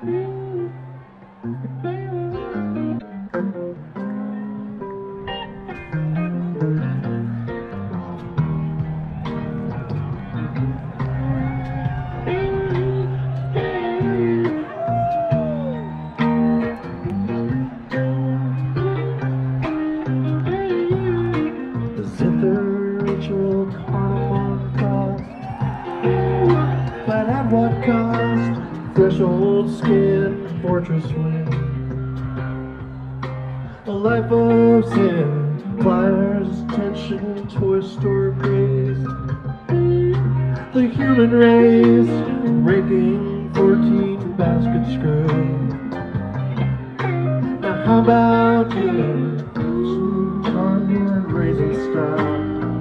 As if the ritual carnival cost, but at what cost? Threshold skin, fortress win. A life of sin, pliers, tension, Toy Story grace. The human race, raking 14 basket screws. Now how about you? Raising stock,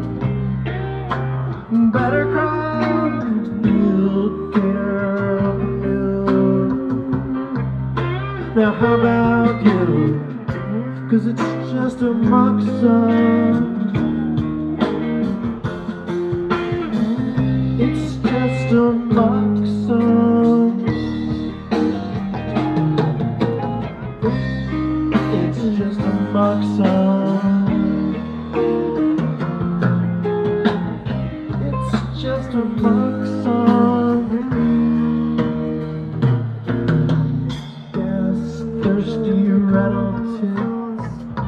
better crop, yield care of the milk. Now how about you? 'Cause it's just a mock song. It's just a mock song. It's just a mock song. Just a mock song. Gas, thirsty rattletips,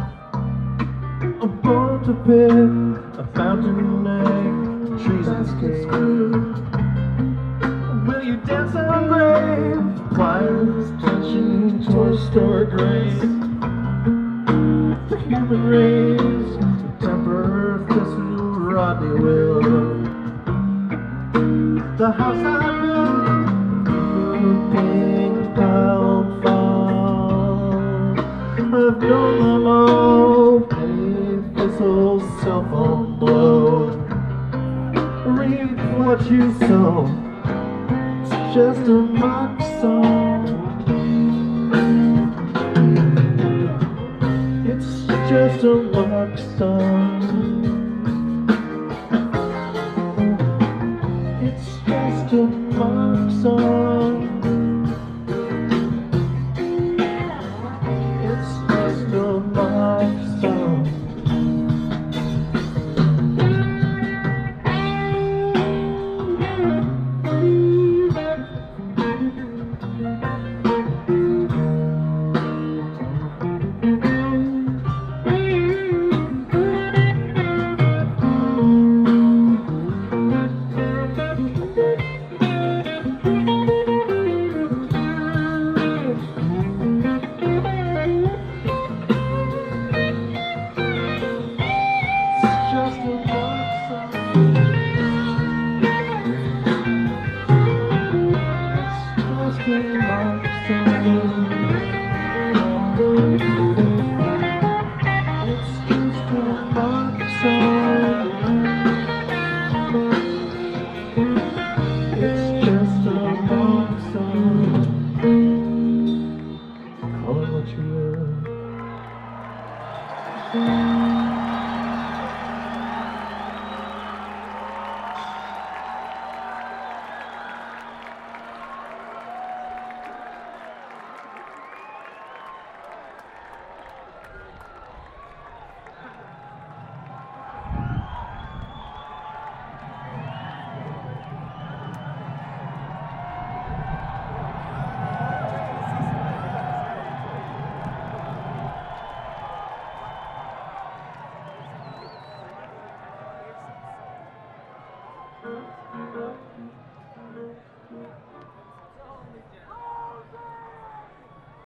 a bone to pick, a fountain egg, trees and scales. Will you dance on grave? Pliers, tension, Toy Story grace. The human race, temper, thistle, Rodney will. The house I built, pink tiled fall. I've known them all. Penny thistle, cell phone blow. Reap what you sow. It's just a mock song. It's just a mock song. Just a mock song. It's just a mock song.